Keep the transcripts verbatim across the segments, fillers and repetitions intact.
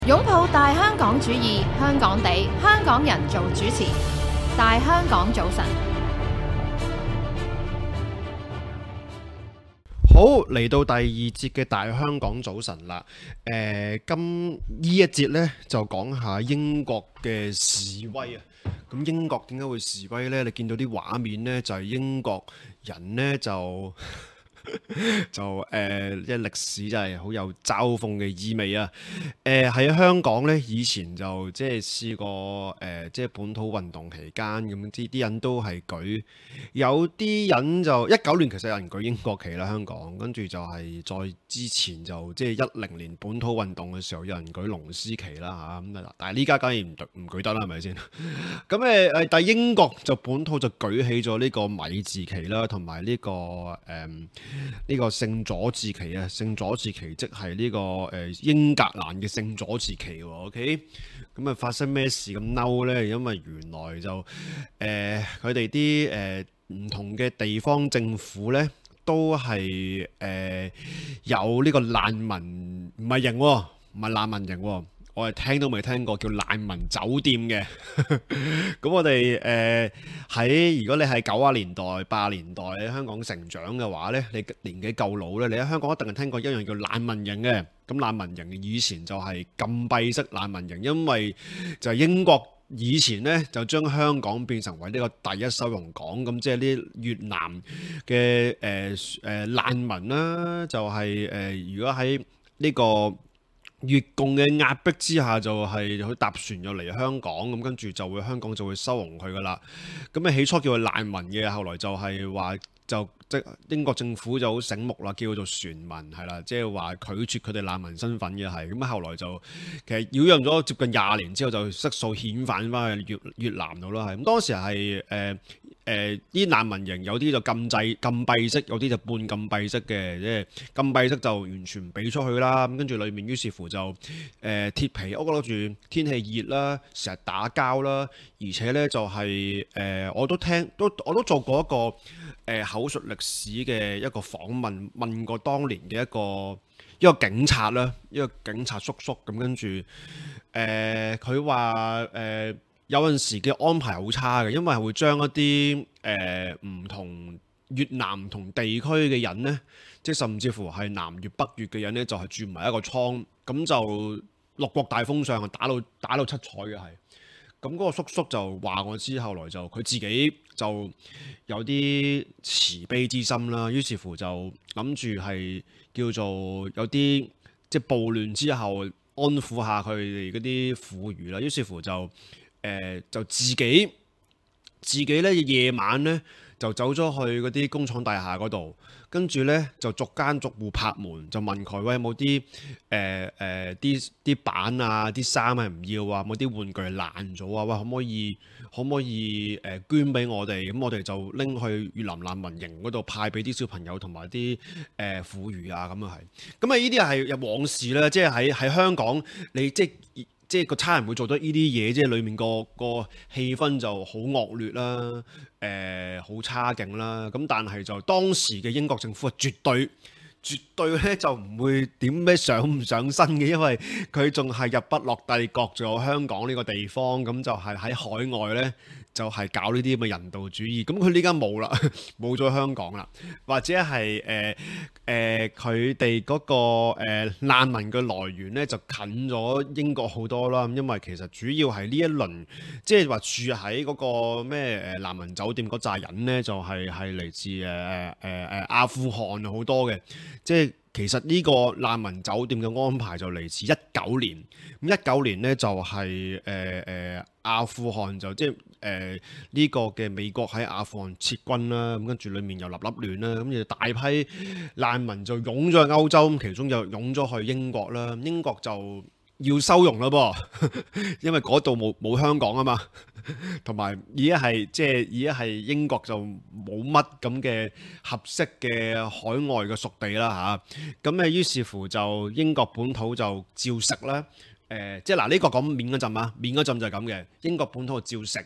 擁抱大香港主義，香港地，香港人做主持。大香港早晨。 好，嚟到第二節嘅大香港早晨啦。誒、呃，今呢一節呢，就講下英國嘅示威啊。咁英國點解會示威呢？你見到啲畫面呢，就係、是、英國人呢，就就誒，即係歷史真係好有嘲諷嘅意味啊！誒、呃、喺香港呢，以前就即係試過誒、呃，即係本土運動期間咁，啲啲人都係舉，有啲人就一九年其實有人舉英國旗啦，香港，跟住就係再之前就即係一零年本土運動嘅時候，有人舉龍獅旗啦嚇，咁啊，但係呢家梗係唔唔舉得啦，係咪先？咁誒誒，但係英國就本土就舉起咗呢個米字旗啦，同埋呢個誒。嗯呢個聖佐治旗啊，聖佐治旗即係呢個誒英格蘭嘅聖佐治旗喎 ，OK？咁啊發生咩事咁嬲呢？因為原來就誒佢哋啲誒唔同嘅地方政府呢，都係誒、呃、有呢個難民唔係營喎，唔係難民營喎。我係聽都未聽過叫難民酒店嘅，咁我哋誒喺如果你係九十年代、八十年代喺香港成長嘅話呢，你年紀夠老呢，你喺香港一定係聽過一樣叫難民營嘅。咁難民營以前就係禁閉式難民營，因為就係英國以前呢，就將香港變成為呢個第一收容港，咁即係啲越南嘅誒誒難民啦，就係、是、誒、呃、如果喺呢、這個越共嘅壓迫之下，就係佢搭船又嚟香港，咁跟住就會香港就會收容佢噶啦。咁啊起初叫佢難民嘅，後來就係話就即英國政府就好醒目啦，叫佢做船民係啦，即係話拒絕佢哋難民身份嘅係。咁啊後來就其實擾攘咗接近廿年之後，就悉數遣返翻去越越南度啦。係咁當時係誒誒啲難民營有啲就禁制禁閉式，有啲就半禁閉式嘅，即係禁閉式就完全唔俾出去啦。咁跟住裏面於是乎就誒、呃、鐵皮屋，攞住天氣熱啦，成日打交啦，而且咧就係、是、誒、呃、我都聽都我都做過一個誒、呃、口述歷史嘅一個訪問，問過當年嘅一個一個警察啦，一個警察叔叔咁，跟住誒佢話誒有陣時嘅安排好差嘅，因為係會將一啲誒唔同越南唔同地區嘅人呢，即係甚至乎係南越北越嘅人呢，就係、是、住埋一個倉，咁就六國大封相，打到打到七彩嘅係。咁嗰個叔叔就話我知，後來就佢自己就有啲慈悲之心啦，於是乎就諗住係叫做有啲即係暴亂之後安撫下佢哋嗰啲婦孺啦，於是乎就誒、呃、就自己自己咧夜晚咧就走咗去嗰啲工廠大廈嗰度。跟住咧就逐間逐戶拍門，就問佢喂，有冇啲誒誒啲啲板啊、啲衫係唔要啊，冇啲玩具爛咗啊？喂，可唔可以可唔可以誒、呃、捐俾我哋？咁我哋就拎去越南難民營嗰度派俾啲小朋友同埋啲誒婦孺啊，咁啊係。咁啊呢啲係有往事啦，即係喺喺香港你即係。即係個差人會做到呢啲嘢，即係裡面個個氣氛就好惡劣啦，誒、呃、好差勁啦。咁但係就當時嘅英國政府係絕對絕對咧就唔會點咩上唔上身嘅，因為佢仲係日不落帝國，仲有香港呢個地方，咁就係喺海外咧就係、是、搞呢啲咁嘅人道主義。咁佢呢家冇啦，冇咗香港啦，或者係誒誒佢哋嗰個誒、呃、難民嘅來源咧就近咗英國好多啦。因為其實主要係呢一輪即係話住喺嗰個咩誒難民酒店嗰扎人咧，就係係嚟自誒誒誒誒阿富汗好多嘅。即係其實呢個難民酒店嘅安排就嚟自一九年，咁一九年呢，就係誒誒阿富汗就即係誒呢個嘅美國喺阿富汗撤軍啦，咁跟住裡面又立立亂啦，咁就大批難民就湧咗去歐洲，咁其中又湧咗去英國啦，英國就要收容啦噃，因為嗰度冇冇香港啊嘛，同埋而家係即係而家係英國就冇乜咁嘅合適嘅海外嘅屬地啦嚇，咁誒於是乎就英國本土就照食啦，誒、呃、即係嗱呢個講面嗰陣啊，面嗰陣就係咁嘅，英國本土就照食。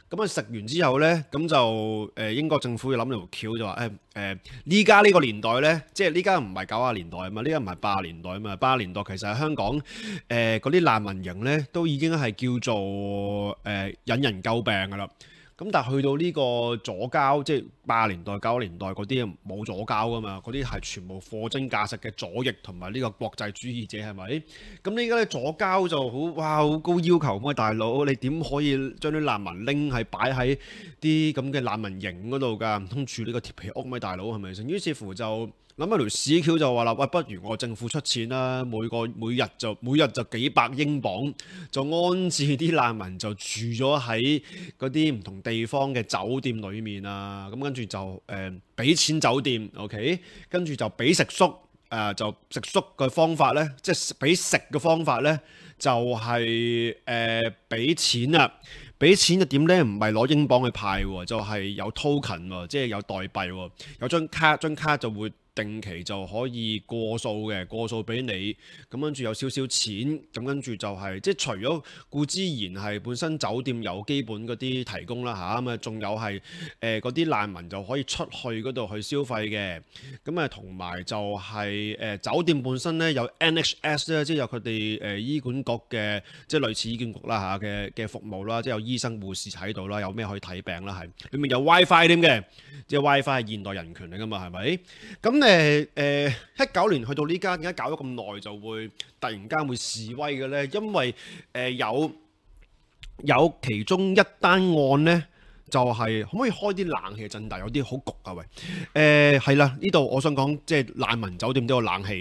咁啊食完之後呢，咁就誒、呃、英國政府要諗條橋就話誒誒呢家呢個年代呢，即係呢家唔係九十年代啊嘛，呢家唔係八十年代啊嘛，八十年代其實喺香港誒嗰啲難民營呢，都已經係叫做誒、呃、引人詬病噶啦。咁但係去到呢個左膠，即係八十年代、九十年代嗰啲冇左膠噶嘛，嗰啲係全部貨真價實嘅左翼同埋呢個國際主義者係咪？咁呢家咧左膠就好哇，好高要求咁啊！大佬，你點可以將啲難民拎係擺喺啲咁嘅難民營嗰度㗎？唔通住呢個鐵皮屋咩？大佬係咪先？於是乎就諗一條屎橋就話啦，喂，不如我政府出錢啦，每個每日就每日就幾百英鎊，就安置啲難民就住咗喺嗰啲唔同地方嘅酒店裡面啊，咁跟住就誒俾、呃、錢酒店 ，OK，跟住就俾食宿，誒、呃、就食宿嘅方法呢，即係俾食嘅方法呢，就係誒俾錢啊！俾錢就點呢？唔係攞英鎊去派喎，就係、是、有 token 喎，即係有代幣喎，有張卡，張卡就會定期就可以過數嘅，過數俾你，咁跟住有少少錢，咁跟住就係、是、即係除咗固之然係本身酒店有基本嗰啲提供啦嚇，咁啊仲有係誒嗰啲難民就可以出去嗰度去消費嘅，咁啊同埋就係、是、誒、呃、酒店本身咧有 N H S 咧，即係有佢哋誒醫管局嘅，即係類似醫管局啦嚇嘅嘅服務啦，即係有醫生護士喺度啦，有咩可以睇病啦係，裏面有 WiFi 添嘅，即係 WiFi 係現代人權嚟㗎嘛係咪？咁誒誒一九年去到呢家點解搞咗咁耐就會突然間會示威嘅咧？因為誒、呃、有有其中一單案咧，就係、是、可唔可以開啲冷氣陣？但有啲好焗啊喂！誒係啦，呢度我想講即係難民酒店都有冷氣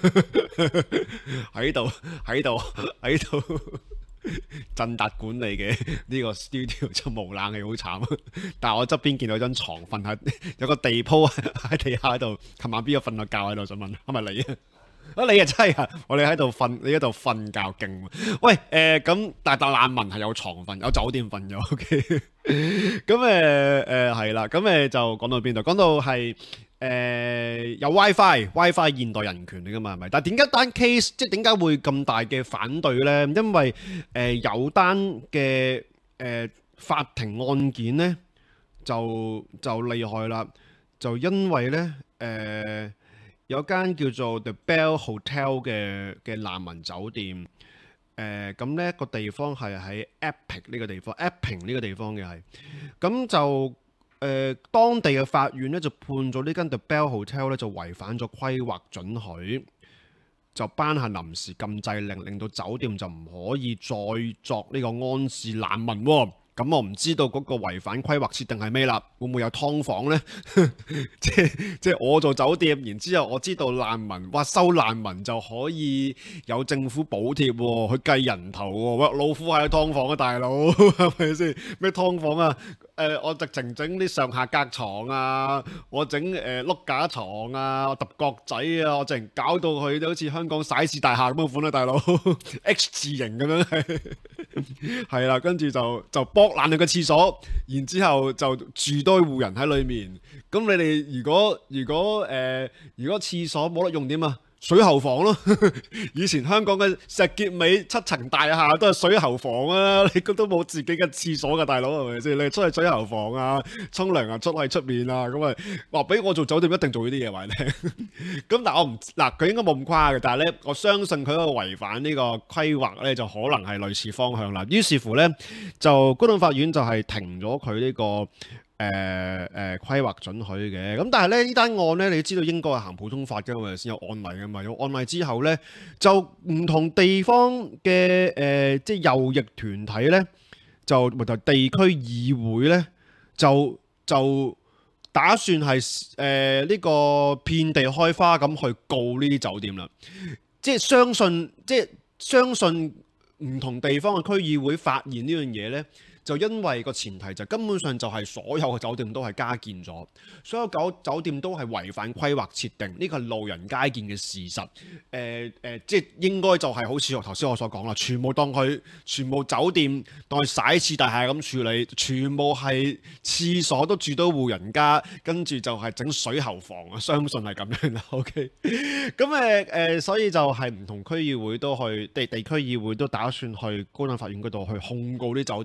喺度喺度喺度。振達管理嘅呢個 studio 就冇冷氣，好慘。但係我側邊見到張床瞓喺有個地鋪喺地下度，琴晚邊個瞓個覺喺度？想問係咪你啊？啊你啊真係啊！我哋喺度瞓，你喺度瞓覺勁。喂誒咁，但係難民係有床瞓，有酒店瞓咗。OK，咁誒誒係啦。咁、呃、誒就講到邊度？講到係。誒、呃、有 WiFi，WiFi 現代人權嚟㗎嘛係咪？但係點解單 case 即係點解會咁大嘅反對呢？因為誒、呃、有單嘅誒、呃、法庭案件呢，就就厲害啦，就因為呢，誒、呃、有間叫做 The Bell Hotel 嘅嘅難民酒店，誒咁呢個地方係喺 Epping 呢個地方 Epping 呢個地方嘅係，咁就。誒、呃、當地嘅法院咧就判咗呢間 The Bell Hotel 咧就違反咗規劃准許，就頒下臨時禁制令，令到酒店就唔可以再作呢個安置難民喎。咁我唔知道嗰個違反規劃設定係咩啦，會唔會有劏房呢？即係即係我做酒店，然之後我知道難民，哇收難民就可以有政府補貼喎，去計人頭喎，哇老虎係劏房啊大佬，係咪先？咩劏房啊？誒、呃、我直情整啲上下格床啊，我整誒碌架床啊，我揼角仔啊，我直情搞到佢好似香港徙置大廈咁嘅款啊大佬，H 字型咁樣係係啦，跟住就就剝爛你個廁所，然之後就住多戶人喺裏面。咁你哋如果如果誒、呃、如果廁所冇得用點啊？水喉房咯，以前香港嘅石硤尾七層大廈都係水喉房啊，你都冇自己嘅廁所㗎大佬係咪先？你出去水喉房啊，沖涼啊，出去出面啊，咁啊話俾我做酒店一定做呢啲嘢話你聽。咁但係我唔嗱佢應該冇咁誇嘅，但係咧我相信佢嗰個違反呢個規劃咧就可能係類似方向啦。於是乎咧就高等法院就係停咗佢呢個。誒誒、呃呃、規劃准許嘅，咁但係咧呢單案咧，你知道應該係行普通法嘅嘛，先有案例嘅嘛，有案例之後咧，就唔同地方嘅誒、呃、即係右翼團體咧，就或者地區議會咧，就就打算係誒呢個遍地開花咁去告呢啲酒店啦，即係相信即係相信唔同地方嘅區議會發現呢樣嘢咧。就因為個前提就根本上就係所有嘅酒店都係加建咗，所有酒酒店都係違反規劃設定，呢個係路人皆見嘅事實。誒、呃、誒、呃，即係應該就係好似我頭先我所講啦，全部當佢全部酒店當佢徙置大廈咁處理，全部係廁所都住到戶人家，跟住就係整水喉房啊，相信係咁樣啦。OK，咁誒誒，所以就係唔同區議會都去地地區議會都打算去高等法院嗰度去控告啲酒店啦。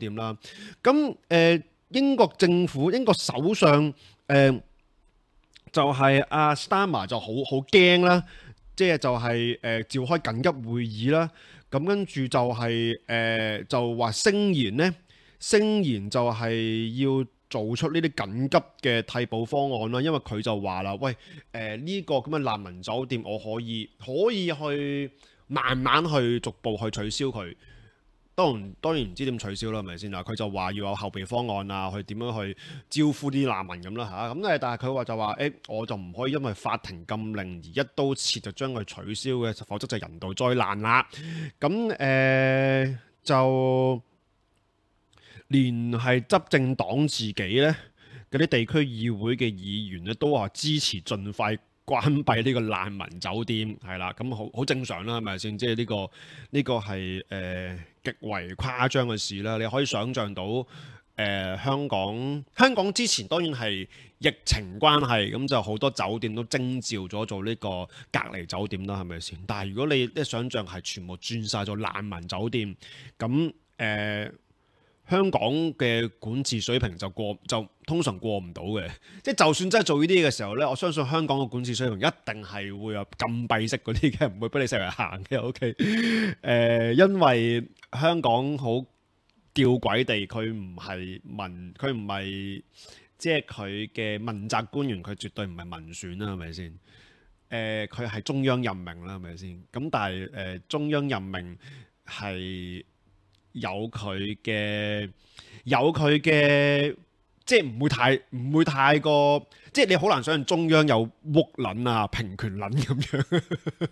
咁誒、呃、英國政府、英國首相誒、呃、就係、是、阿 Starmer 就好好驚啦，即係就係、是、誒、呃、召開緊急會議啦。咁跟住就係、是、誒、呃、就話聲言呢，聲言就係要做出呢啲緊急嘅替補方案啦。因為佢就話啦，喂誒呢、呃這個咁嘅難民酒店，我可以可以去慢慢去逐步去取消佢。當然當然唔知點取消啦，係咪先啊？佢就話要有後備方案啊，去點樣去招呼啲難民咁啦嚇。咁、啊、誒，但係佢話就話誒、欸，我就唔可以因為法庭禁令而一刀切就將佢取消嘅，否則就人道災難啦。咁誒、呃、就連係執政黨自己咧，嗰啲地區議會嘅議員咧，都話支持盡快關閉呢個難民酒店，係啦，咁好好正常啦，係咪先？即係呢個呢、呢個係誒、呃、極為誇張嘅事啦。你可以想像到誒、呃、香港香港之前當然係疫情關係，咁就好多酒店都徵召咗做呢個隔離酒店啦，係咪先？但係如果你一想像係全部轉晒做難民酒店，咁誒、呃香港嘅管治水平就過就通常過唔到嘅，即係就算真係做呢啲嘅時候呢，我相信香港嘅管治水平一定係會有禁閉式嗰啲嘅，唔會俾你成日行嘅。OK，誒、呃，因為香港好吊詭地，佢唔係民，佢唔係即係佢嘅問責官員，佢絕對唔係民選啦，係咪先？誒、呃，佢係中央任命啦，係咪先？咁但係誒、呃，中央任命係有佢嘅有佢嘅，即係唔會太唔會太過，即係你好難想象中央有屋撚啊、平權撚咁樣。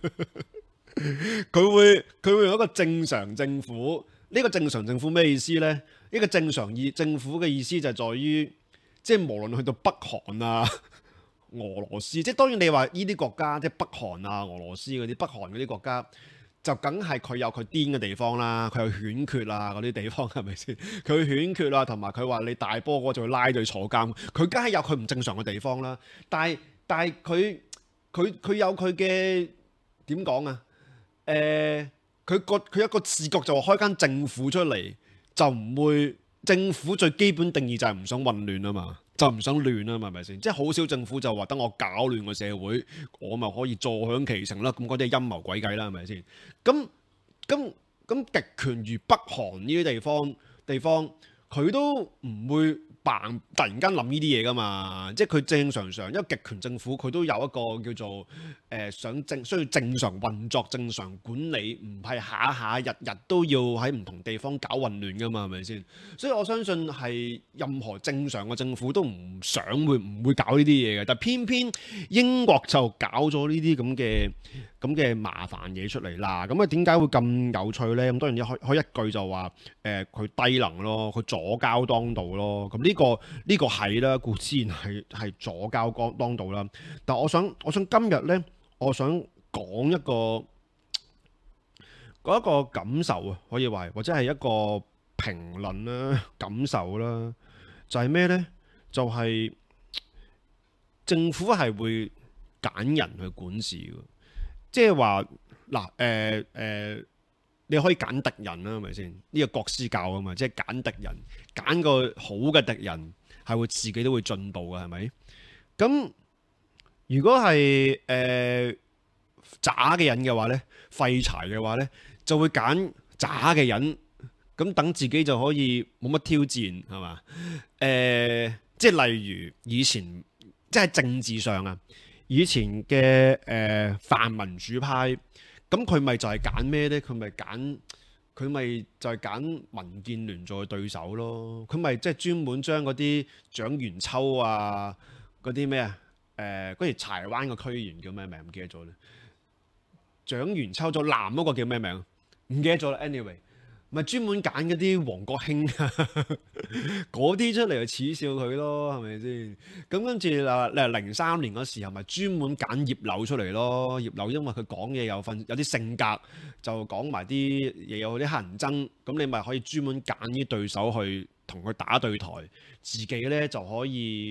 佢會佢會用一個正常政府，呢、這個正常政府咩意思呢？呢、這個正常意政府嘅意思就係在於，即係無論去到北韓啊、俄羅斯，即係當然你話呢啲國家，即係北韓啊、俄羅斯嗰啲北韓嗰啲國家。就梗係佢有佢癲嘅地方啦，佢有犬缺啊嗰啲地方係咪先？佢有犬缺啊，同埋佢話你大波嗰就會拉佢坐監，佢梗係有佢唔正常嘅地方啦。但係但係佢佢佢有佢嘅點講啊？誒、呃，佢個佢一個自覺就話開間政府出嚟，就唔會政府最基本定義就係唔想混亂啊嘛。就唔想亂啊嘛，係咪先？即係好少政府就話等我搞亂個社會，我咪可以坐享其成啦。咁嗰啲係陰謀詭計啦，係咪先？咁咁咁極權如北韓呢啲地方地方，佢都唔會扮突然間諗呢啲嘢噶嘛。即係佢正常常，因為極權政府佢都有一個叫做誒、呃、想正需要正常運作、正常管理，唔係下下日日都要喺唔同地方搞混亂噶嘛，係咪先？所以我相信係任何正常嘅政府都唔想會唔會搞呢啲嘢嘅，但偏偏英國就搞咗呢啲咁嘅咁嘅麻煩嘢出嚟啦。咁啊點解會咁有趣呢？咁當然一開開一句就話誒佢低能咯，佢左膠當道咯。咁呢、呢個呢、呢個係啦，固然係係左膠當道啦。但我想我想今日呢，我想講一個嗰一個感受啊，可以話或者係一個評論啦、感受啦，就係咩呢？就係政府係會揀人去管治嘅，即係話嗱誒誒，你可以揀敵人啦，係咪先？呢個國師教啊嘛，即係揀敵人，揀個好嘅敵人係會自己都會進步嘅，係咪？咁如果係誒渣嘅人嘅話呢，廢柴嘅話呢，就會揀渣嘅人。咁等自己就可以冇乜挑戰係嘛？誒、呃，即係例如以前，即係政治上啊，以前嘅誒、呃、泛民主派，咁佢咪就係揀咩呢？佢咪揀佢咪就係揀民建聯做對手咯。佢咪即係專門將嗰啲蔣元秋啊，嗰啲咩啊？誒，嗰條柴灣個區議員叫咩名？唔記得咗啦。蔣元秋咗藍嗰個叫咩名？唔記得咗啦。Anyway。咪專門揀嗰啲王國興啊，嗰啲出嚟就恥笑佢咯，係咪先？咁跟住嗱，你零三年嗰時候咪專門揀葉劉出嚟咯。葉劉因為佢講嘢有份有啲性格，就講埋啲嘢有啲乞人憎，咁你咪可以專門揀啲對手去同佢打對台，自己咧就可以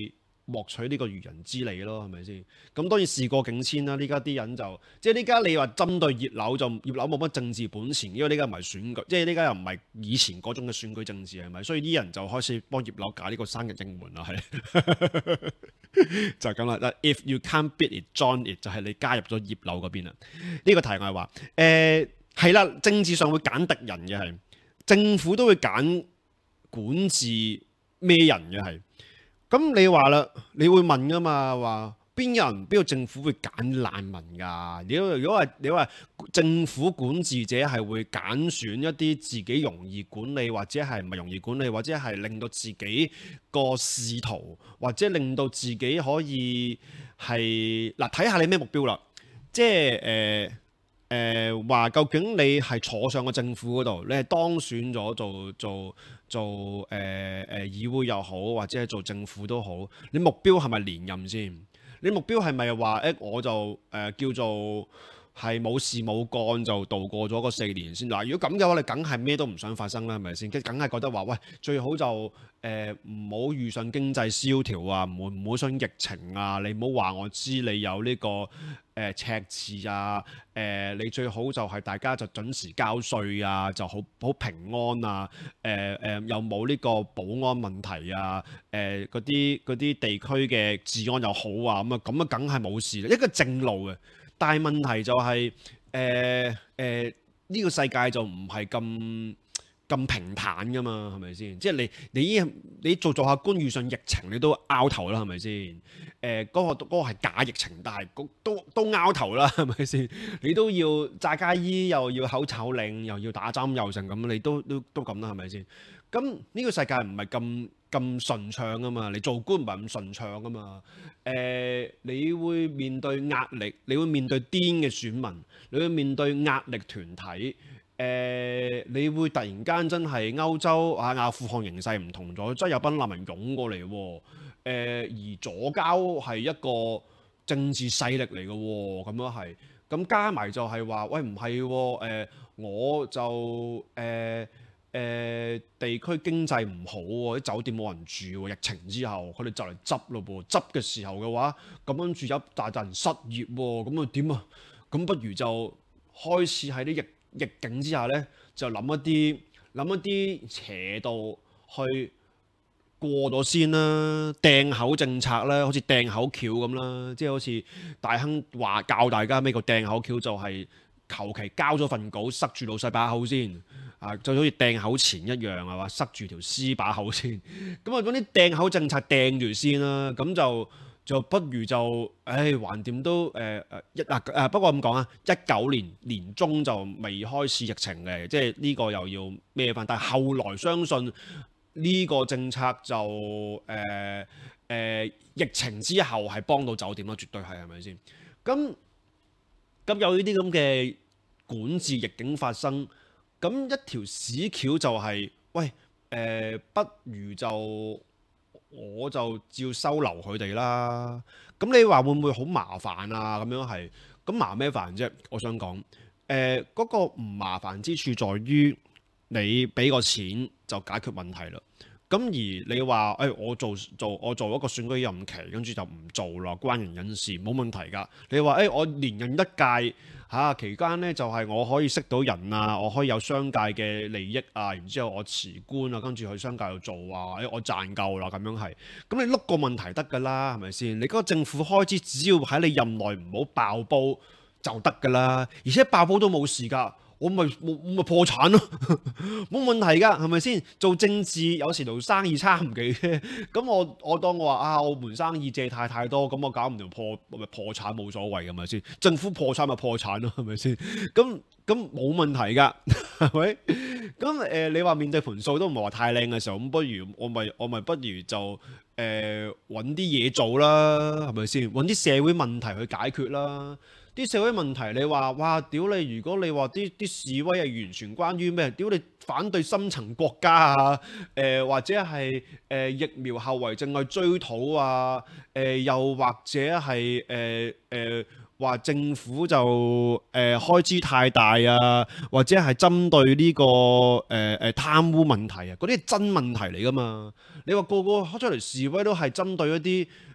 獲取呢個漁人之利咯，係咪先？咁當然事過境遷啦。呢家啲人就即係呢家你話針對葉劉就葉劉冇乜政治本錢，因為呢家唔係選舉，即係呢家又唔係以前嗰種嘅選舉政治係咪？所以啲人就開始幫葉劉搞呢個生日應援啦，係就係咁啦。If you can't beat it, join it 就係你加入咗葉劉嗰邊啦。呢、這個題外話，誒係啦，政治上會揀敵人嘅係，政府都會揀管治咩人嘅係。咁你話啦，你會問噶嘛？話邊有人邊個政府會揀難民㗎？如果如果話你話政府管治者係會揀選一啲自己容易管理，或者係唔係容易管理，或者係令到自己個仕途，或者令到自己可以係嗱睇下你咩目標啦。即係誒誒話，究竟你係坐上個政府嗰度，你係當選咗做做做誒誒、呃、議會又好，或者係做政府都好，你目標係咪連任先？你目標係咪話誒我就誒、呃、叫做係冇事冇幹就度過咗個四年先？嗱，如果咁嘅話，你梗係咩都唔想發生啦，係咪先？梗係覺得話喂，最好就誒唔好遇上經濟蕭條啊，唔好唔好想疫情啊，你唔好話我知你有呢、這個誒、呃、赤字啊，誒、呃、你最好就係大家就準時交稅啊，就好好平安啊，誒、呃、誒、呃、又冇呢個保安問題啊，誒嗰啲嗰啲地區嘅治安又好啊，咁啊咁啊梗係冇事啦，一個正路嘅。但係問題就係誒誒呢個世界就唔係咁咁平坦噶嘛，係咪先？即係你你你做做下官遇上疫情你都拗頭啦，係咪先？誒、呃、嗰、嗰個嗰、嗰個係假疫情，但係都都拗頭啦，係咪先？你都要詐假醫，又要口罩令，又要打針又成咁，你都都都咁啦，係咪先？咁呢個世界唔係咁咁順暢噶嘛，你做官唔係咁順暢噶嘛。誒、呃，你會面對壓力，你會面對癲嘅選民，你會面對壓力團體。誒、呃，你會突然間真係歐洲啊阿富汗形勢唔同咗，真係有班難民湧過嚟喎。誒、呃，而左膠係一個政治勢力嚟嘅喎，咁樣係。咁加埋就係話，喂唔係喎，我就誒。呃誒、呃、地區經濟唔好喎，啲酒店冇人住喎，疫情之後佢哋就嚟執咯噃，執嘅時候嘅話，咁跟住有一大扎人失業喎，咁啊點啊？咁不如就開始喺啲逆逆境之下呢，就諗一啲諗一啲斜道去過咗先啦，掟口政策啦，好似掟口橋咁啦，即係好似大亨話教大家咩個掟口橋就係求其交咗份稿塞住老細把口先。啊，就好似掟口錢一樣係嘛，塞住條絲把口先。咁啊，嗰啲掟口政策掟住先啦。咁就就不如就，唉，橫掂都誒誒一啊誒。不過咁講啊，一九年年中就未開始疫情嘅，即係呢個又要咩翻？但係後來相信呢個政策就誒誒、呃呃、疫情之後係幫到酒店咯，絕對係係咪先？咁咁有呢啲咁嘅管治逆境發生。咁一條屎橋就係、是，喂，誒、呃，不如就我就照收留佢哋啦。咁你話會唔會好麻煩啊？咁樣係，咁麻咩煩啫？我想講，誒、呃，嗰、那個唔麻煩之處在於你俾個錢就解決問題啦。咁而你話，誒、哎，我做做我做一個選舉任期，跟住就唔做啦，關人隱事，冇問題㗎。你話，誒、哎，我連任一屆。嚇、啊、期間咧就係、是、我可以識到人啊，我可以有商界嘅利益啊，然之後我辭官啊，跟住去商界度做啊，誒我賺夠啦咁樣係，咁你碌個問題得㗎啦，係咪先？你嗰個政府開支只要喺你任內唔好爆煲就得㗎啦，而且爆煲都冇事㗎。我咪冇咪破產咯，冇問題㗎，係咪先？做政治有時同生意差唔幾啫。咁我我當我話啊，我門生意借貸太多，咁我搞唔掂破咪破產冇所謂，係咪先？政府破產咪破產咯，係咪先？咁咁冇問題㗎，係咪？咁誒、呃，你話面對盤數都唔係話太靚嘅時候，咁不如我咪我咪不如就誒揾啲嘢做啦，係咪先？揾啲社會問題去解決啦。啲社會問題，你話哇屌你！如果你話啲啲示威係完全關於咩？屌你反對深層國家啊！誒、呃、或者係誒、呃、疫苗後遺症去追討啊！誒、呃、又或者係誒誒話政府就誒、呃、開支太大啊！或者係針對呢、這個誒誒、呃、貪污問題啊！嗰啲係真問題嚟㗎嘛？你話個個開出嚟示威都係針對一啲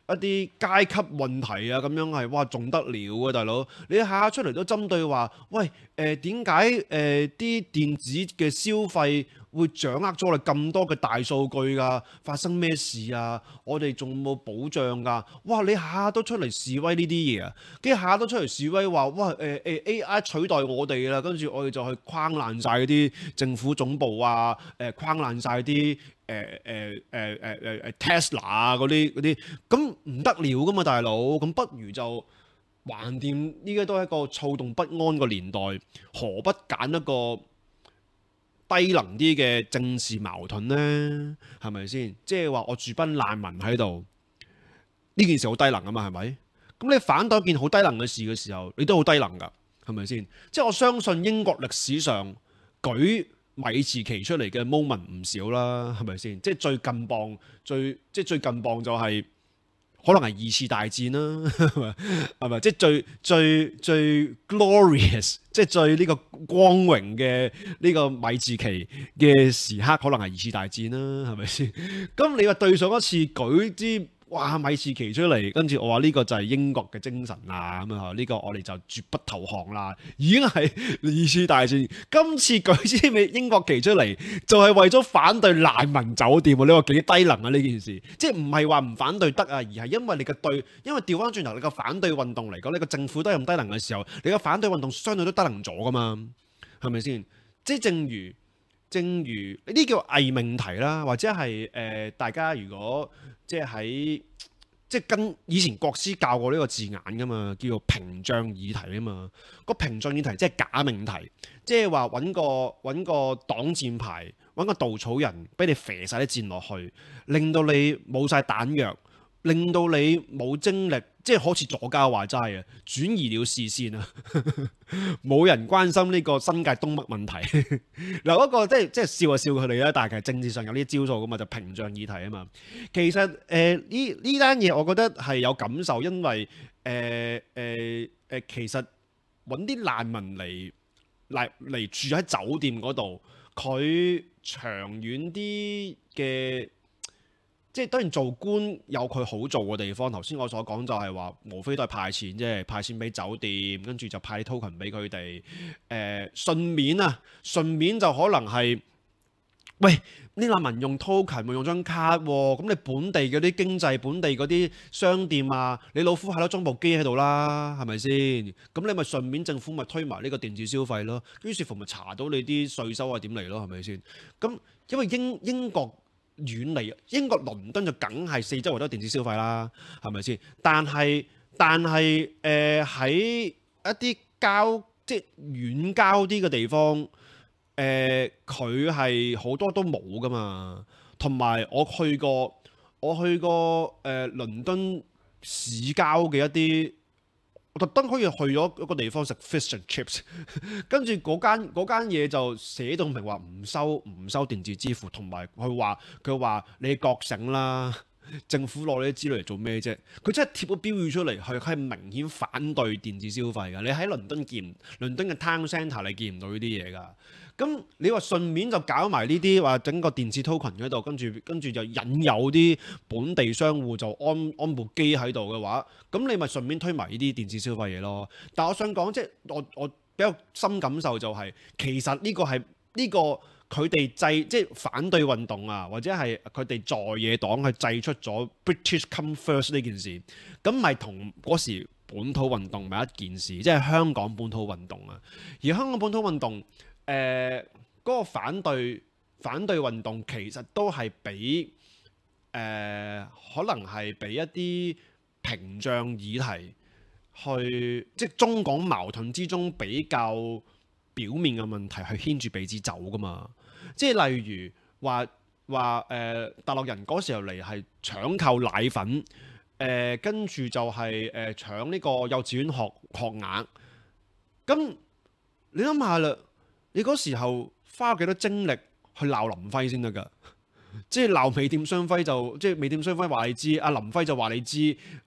一啲階級問題啊，咁樣係哇仲得了啊，大佬！你下下出嚟都針對話，喂誒點解誒啲電子嘅消費會掌握咗我哋咁多嘅大數據㗎？發生咩事啊？我哋仲冇保障㗎？哇！你下下都出嚟示威呢啲嘢啊，跟住下下都出嚟示威話，哇誒誒、呃、A I 取代我哋啦，跟住我哋就去框爛晒嗰啲政府總部啊，誒、呃、框爛晒啲。誒誒誒誒誒誒 Tesla 啊嗰啲嗰啲，咁唔得了噶嘛，大佬，咁不如就橫掂，依家都係一個躁動不安個年代，何不揀一個低能啲嘅政治矛盾呢？係咪先？即係話我駐班難民喺度，呢件事好低能啊嘛，係咪？咁你反對一件好低能嘅事嘅時候，你都好低能噶，係咪先？即係我相信英國歷史上舉米字旗出嚟嘅 moment 唔少啦，係咪先？即係最近磅，最即係最近磅就係、是、可能係二次大戰啦，係咪？即係最最最 glorious，即係最呢個光榮嘅呢個米字旗嘅時刻，可能係二次大戰啦，係咪先？咁你話對上一次舉支哇米字旗出嚟，跟住我話呢個就係英國嘅精神啦，咁啊呢個我哋就絕不投降啦，已經係二次大戰。今次舉支美英國旗出嚟，就係、是、為咗反對難民酒店喎。你話幾低能啊？呢件事即係唔係話唔反對得啊，而係因為你嘅對，因為調翻轉頭，你個反對運動嚟講，你個政府都係咁低能嘅時候，你個反對運動相對都低能咗噶嘛，係咪先？即係正如正如呢啲叫偽命題啦，或者係誒、呃、大家如果即係喺即係跟以前國師教過呢個字眼噶嘛，叫做屏障議題啊嘛。個屏障議題即係假命題，即係話揾個揾個擋箭牌，揾個稻草人俾你射晒啲箭落去，令到你冇晒彈藥，令到你冇精力，即係好似左膠話齋啊，轉移了視線啊，冇人關心呢個新界東北問題。嗱，嗰個即係即係笑就笑佢哋啦，但係其實政治上有啲招數噶嘛，就屏障議題啊嘛。其實誒呢呢單嘢，我覺得係有感受，因為誒誒誒，其實揾啲難民嚟嚟嚟住喺酒店嗰度，佢長遠啲嘅。即係當然做官有佢好做嘅地方，頭先我所講就係話，無非都係派錢啫，派錢俾酒店，跟住就派啲 token 俾佢哋。誒、呃，順便啊，順便就可能係，喂，呢難民用 token 咪用張卡喎、啊，咁你本地嗰啲經濟、本地嗰啲商店啊，你老夫係咯裝部機喺度啦，係咪先？咁你咪順便政府咪推埋呢個電子消費咯，於是乎咪查到你啲稅收係點嚟咯，係咪先？咁因為英英國。遠離英國倫敦就梗係四周圍都係電子消費啦，係咪先？但係但係誒喺一啲郊即係遠郊啲嘅地方，誒佢係好多都冇噶嘛。同埋我去過，我去過誒、呃、倫敦市郊嘅一啲。我特登可以去咗一個地方食 fish and chips， 跟住嗰間嗰間嘢就寫到明話唔收唔收電子支付，同埋佢話佢話你覺醒啦，政府攞呢啲資料嚟做咩啫？佢真係貼個標語出嚟，佢係明顯反對電子消費㗎。你喺倫敦見，倫敦嘅 town centre 你見唔到呢啲嘢㗎。咁你話順便就搞埋呢啲話整個電子 token 喺度，跟住跟住就引誘啲本地商戶就安安部機喺度嘅話，咁你咪順便推埋呢啲電子消費嘢咯。但係我想講，即係我我比較深感受就係、是，其實呢個係呢、呢個佢哋製即係反對運動啊，或者係佢哋在野黨去製出咗 British Come First 呢件事，咁咪同嗰時本土運動咪一件事，即係香港本土運動啊。而香港本土運動。誒嗰、呃嗰個反對反對運動其實都係俾誒可能係俾一啲屏障議題去，即係中港矛盾之中比較表面嘅問題去牽住鼻子走噶嘛。即係例如話話誒大陸人嗰時候嚟係搶購奶粉，誒跟住就係誒搶呢個幼稚園學學額。咁你諗下啦。你嗰時候花咗幾多精力去鬧林輝先得㗎？即係鬧美店雙輝就即係美店雙輝話你知，阿林輝就話你知，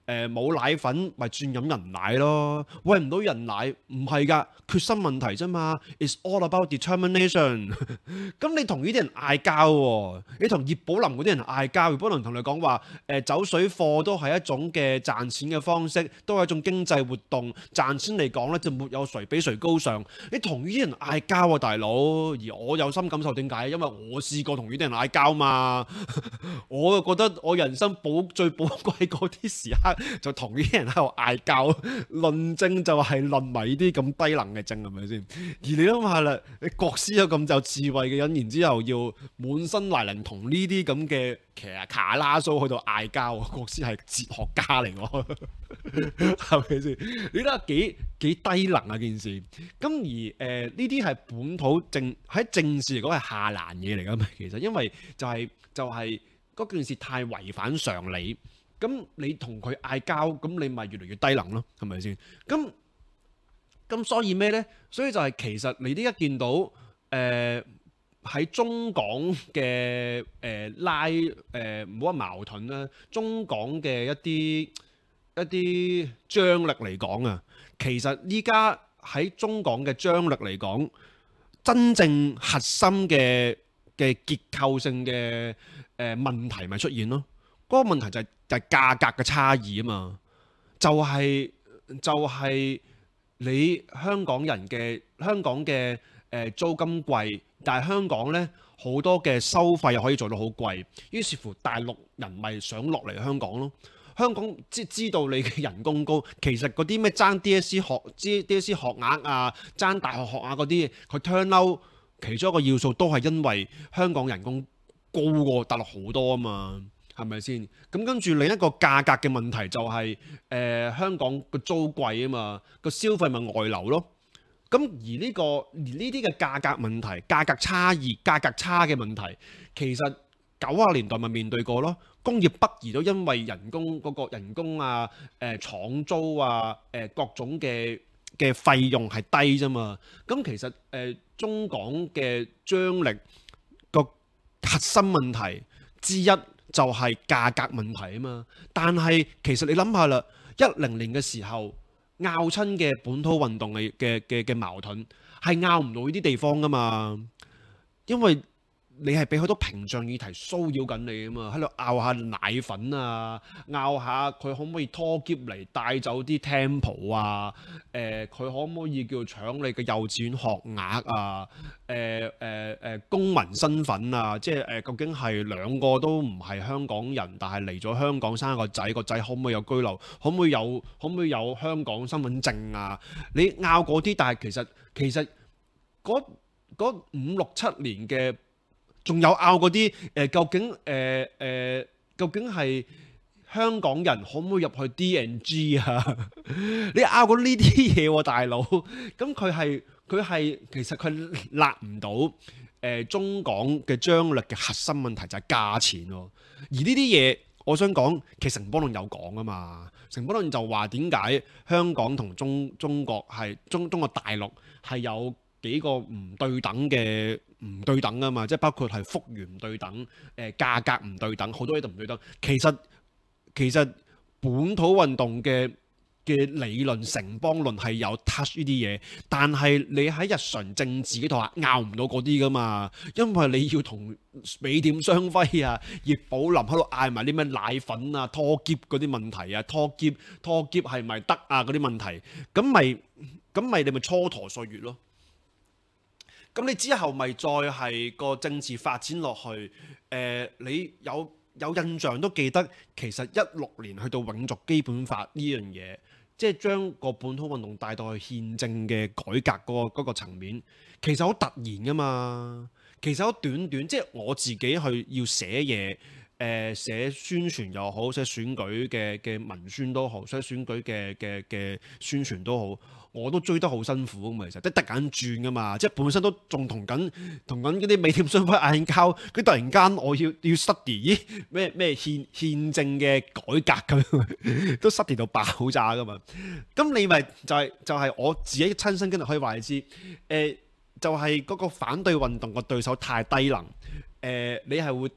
誒冇奶粉咪轉飲人奶咯，餵唔到人奶唔係㗎，決心問題啫嘛。It's all about determination 。咁你同呢啲人嗌交喎，你同葉寶林嗰啲人嗌交，葉寶林同你講話誒走水貨都係一種嘅賺錢嘅方式，都係一種經濟活動，賺錢嚟講咧就沒有誰比誰高尚。你同呢啲人嗌交啊，大佬，而我有深感受點解？因為我試過同呢啲人嗌交嘛，我就覺得我人生寶最寶貴嗰啲時刻。就同呢啲人喺度嗌交，論證就係論埋呢啲咁低能嘅證，係咪先？而你諗下啦，你國師有咁有智慧嘅人，然之後要滿身賴能同呢啲咁嘅騎下卡拉蘇去到嗌交，國師係哲學家嚟喎，係咪先？你睇下幾幾低能啊件事。咁而誒呢啲係本土政喺政治嚟講係下欄嘢嚟㗎嘛，其實因為就係、是、就係、是、嗰件事太違反常理。咁你同佢嗌交，咁你咪越嚟越低能咯，係咪先？咁咁所以咩呢？所以就係其實你呢一見到誒喺、呃、中港嘅誒、呃、拉誒唔好話矛盾啦，中港嘅一啲一啲張力嚟講啊，其實依家喺中港嘅張力嚟講，真正核心嘅嘅結構性嘅誒、呃、問題咪出現咯。嗰、那個問題就係、是、就係、是、價格嘅差異啊嘛，就係、是、就係、是、你香港人嘅香港嘅誒租金貴，但係香港呢好多嘅收費又可以做到好貴，於是乎大陸人咪想落嚟香港咯。香港即知道你嘅人工高，其實嗰啲咩爭 D S E 學 D S E 學額啊，爭大學學額嗰啲，佢 turn out 其中一個要素都係因為香港人工高過大陸好多啊嘛。係咪先？咁跟住另一個價格嘅問題就係、是、誒、呃、香港個租貴啊嘛，個消費咪外流咯。咁而呢、這個而呢啲嘅價格問題、價格差異、價格差嘅問題，其實九十年代咪面對過咯。工業北移都因為人工嗰、那個人工啊、誒、呃、廠租啊、誒、呃、各種嘅嘅費用係低啫嘛。咁其實誒、呃、中港嘅張力個核心問題之一，就係價格問題啊嘛，但係其實你諗下啦，一零年嘅時候拗親嘅本土運動嘅嘅嘅嘅矛盾係拗唔到呢啲地方噶嘛，因為你係俾好多屏障議題騷擾緊你啊嘛，喺度拗下奶粉啊，拗下佢可唔可以拖喼嚟帶走啲 temple 啊，誒、呃、佢可唔可以叫搶你嘅幼稚園學額啊，誒誒誒公民身份啊，即係誒、呃、究竟係兩個都唔係香港人，但係嚟咗香港生一個仔，個仔可唔可以有居留，可唔可以有可唔可以有香港身份證啊？你拗嗰啲，但係其實其實嗰五六七年嘅。仲有拗嗰啲誒，究竟誒誒、呃呃，究竟係香港人可唔可以入去 D and G 啊？你拗過呢啲嘢喎，大佬。咁佢係佢係其實佢揦唔到誒、呃、中港嘅張力嘅核心問題就係價錢喎。而呢啲嘢，我想講，其實城邦論有講啊嘛。城邦論就話點解香港同中中國係中中國大陸係有幾個唔對等嘅。唔對等啊嘛，即係包括係幅員唔對等，誒、呃、價格唔對等，好多嘢都唔對等。其實其實本土運動嘅嘅理論城邦論係有 touch 呢啲嘢，但係你喺日常政治嗰度係拗唔到嗰啲噶嘛，因為你要同美點雙輝啊、葉寶林喺度嗌埋啲咩奶粉啊、拖喼嗰啲問題啊、拖喼拖喼係咪得啊嗰啲問題，咁咪咁咪你咪蹉跎歲月咯。咁你之後咪再係個政治發展落去？誒、呃，你有有印象都記得，其實一六年去到永續基本法呢樣嘢，即係將個本土運動帶到去憲政嘅改革嗰個嗰個層面，其實好突然噶嘛。其實好短短，即係我自己去要寫嘢，誒、呃、寫宣傳又好，寫選舉嘅嘅文宣都好，寫選舉嘅嘅嘅宣傳都好。我都追得好辛苦咁，其實即係突然間轉噶嘛，即係本身都仲同緊同緊嗰啲美點雙輝嗌交，佢突然間我要要 study 咦咩咩憲憲政嘅改革咁，都 study 到爆炸噶嘛。咁你咪就係、是、就係、是、我自己親身經歷可以話你知，誒、呃、就係、是、嗰個反對運動個對手太低能，誒、呃、你係會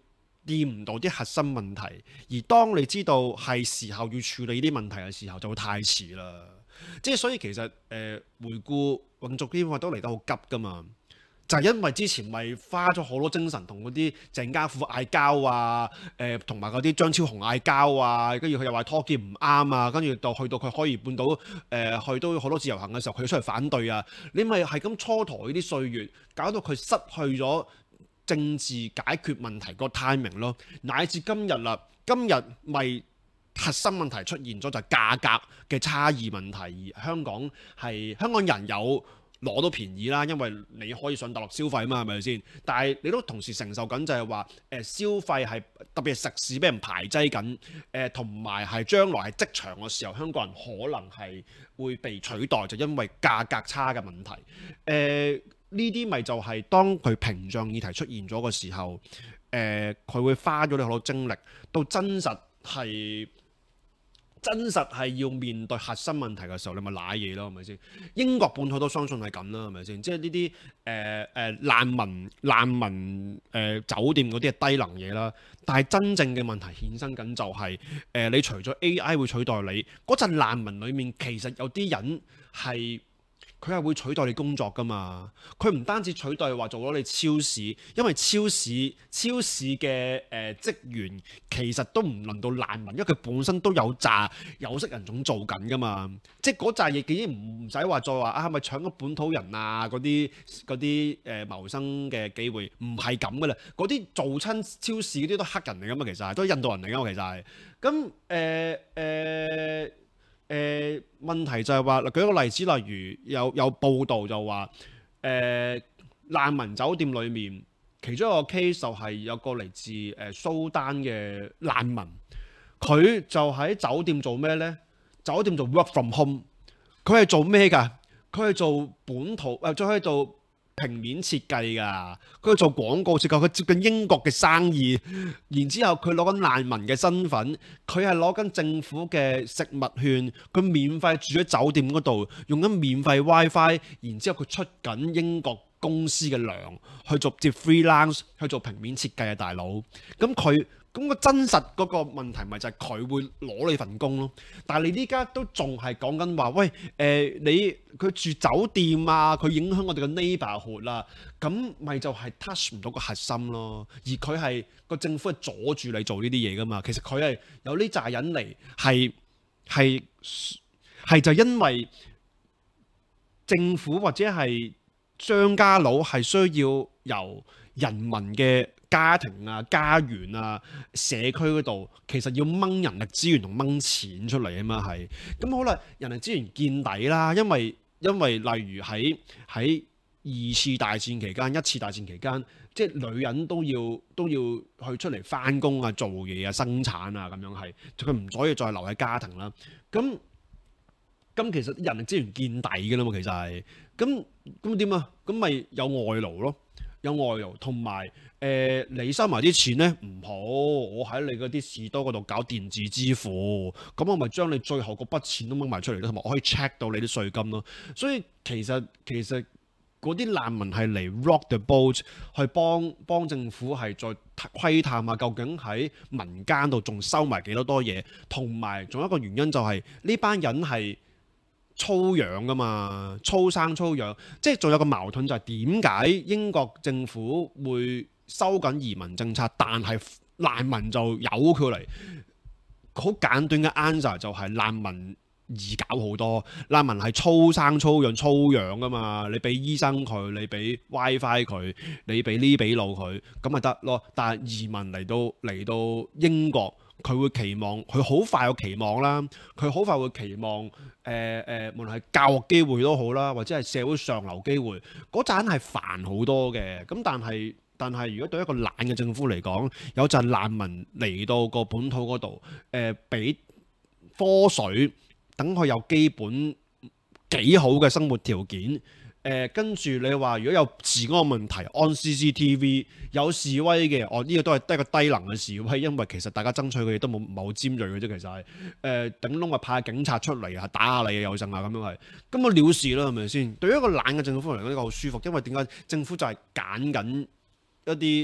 掂唔到啲核心問題，而當你知道係時候要處理呢啲問題嘅時候，就會太遲啦。即係所以其實誒、呃、回顧永續基本法都嚟得好急㗎嘛。就係因為之前咪花咗好多精神同嗰啲鄭家富嗌交啊，誒同埋嗰啲張超雄嗌交啊，跟住佢又話拖欠唔啱啊，跟住到去到佢可以半島誒、呃、去到好多自由行嘅時候，佢出嚟反對啊，你咪係咁蹉跎呢啲歲月，搞到佢失去咗政治解決問題個 timing 咯，乃至今日啦，今日咪核心問題出現咗就係價格嘅差異問題，而香港係香港人有攞到便宜啦，因為你可以上大陸消費嘛，係咪先？但係你都同時承受緊就係話誒消費係特別係食肆俾人排擠緊，誒同埋係將來係職場嘅時候，香港人可能係會被取代，就因為價格差嘅問題。誒呢啲咪就係當佢屏障議題出現咗嘅時候，誒、呃、佢會花咗你好多精力，到真實係。真實係要面對核心問題嘅時候，你咪賴嘢咯，係咪先？英國本土都相信係咁啦，係咪先？即係呢啲誒誒難民難民誒、呃、酒店嗰啲係低能嘢啦。但係真正嘅問題衍生緊就係、是、誒、呃，你除咗 A I 會取代你嗰陣難民裡面，其實有啲人係。佢係會取代你工作㗎嘛？佢唔單止取代話做咗你超市，因為超市超市嘅誒、呃、職員其實都唔輪到難民，因為佢本身都有紮有色人種做緊㗎嘛。即係嗰紮嘢已經唔使話再話啊，係咪搶咗本土人啊？嗰啲嗰啲誒謀生嘅機會唔係咁㗎啦。嗰啲做親超市嗰啲都黑人嚟㗎嘛，其實係都係印度人嚟㗎嘛，其實係咁誒誒。呃呃誒、呃、問題就係話，舉一個例子，例如有有報道就話，誒、呃、難民酒店裏面其中一個 case 就係有個嚟自誒、呃、蘇丹嘅難民，佢就喺酒店做咩呢？酒店做 work from home，佢係做咩㗎？佢係做本土誒，再、呃、可以做平面設計㗎，佢做廣告設計，佢接近英國嘅生意，然之後佢攞緊難民嘅身份，佢係攞緊政府嘅食物券，佢免費住喺酒店嗰度，用緊免費 WiFi，然之後佢出緊英國公司嘅糧去做接 freelance 去做平面設計嘅大佬，咁佢。咁個真實嗰個問題咪就係佢會攞你份工咯，但係你依家都仲係講緊話，喂誒、呃、你佢住酒店啊，佢影響我哋嘅 neighborhood 啦，咁咪就係 touch 唔到個核心咯，而佢係個政府係阻住你做呢啲嘢噶嘛，其實佢係有呢扎人嚟係係係就因為政府或者係商家佬係需要由人民嘅家庭啊、家園啊、社區嗰度，其實要掹人力資源同掹錢出嚟啊嘛，係咁好啦，人力資源見底啦，因為因為例如喺喺二次大戰期間、一次大戰期間，即係女人都要都要去出嚟返工啊、做嘢啊、生產啊咁樣係，佢唔可以再留喺家庭啦。咁咁其實人力資源見底㗎啦嘛，其實係咁咁點啊？咁咪有外勞咯。有外勞同埋誒，你收埋啲錢咧唔好，我喺你嗰啲士多嗰度搞電子支付，咁我咪將你最後嗰筆錢都掹埋出嚟咯，同埋我可以 check 到你啲稅金咯。所以其實其實嗰啲難民係嚟 rock the boat，去幫幫政府係再窺探下究竟喺民間度仲收埋幾多多嘢，同埋仲有一個原因就係呢班人係粗養噶嘛，粗生粗養，即係仲有個矛盾就係點解英國政府會收緊移民政策，但係難民就由佢嚟？好簡短嘅 answer 就係難民易搞好多，難民係粗生粗養粗養噶嘛，你俾醫生佢，你俾 WiFi 佢，你俾呢俾路佢，咁咪得咯。但係移民嚟到嚟到英國。佢會期望，佢好快有期望啦。佢好快會期望，誒、呃、誒、呃，無論係教育機會都好啦，或者係社會上流機會，嗰陣係煩好多嘅。咁但係，但係如果對一個懶嘅政府嚟講，有陣難民嚟到個本土嗰度，誒、呃，俾科水，等佢有基本幾好嘅生活條件。誒跟住你話，如果有治安問題，安 C C T V 有示威嘅，我、哦、呢、這個都係得一個低能嘅示威，因為其實大家爭取嘅嘢都冇唔係好尖鋭嘅啫，其實係誒頂籠啊派警察出嚟啊打下你啊有陣啊咁樣係，咁我了事啦係咪先？對於一個懶嘅政府嚟講，呢個好舒服，因為點解政府就係揀緊一啲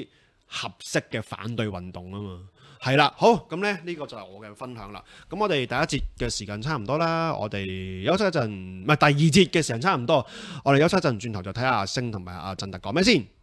合適嘅反對運動啊嘛。係啦，好，咁咧呢個就係我嘅分享啦。咁我哋第一節嘅時間差唔多啦，我哋休息一陣，唔係第二節嘅時間差唔多，我哋休息一陣，轉頭就睇下阿星同埋阿振特講咩先。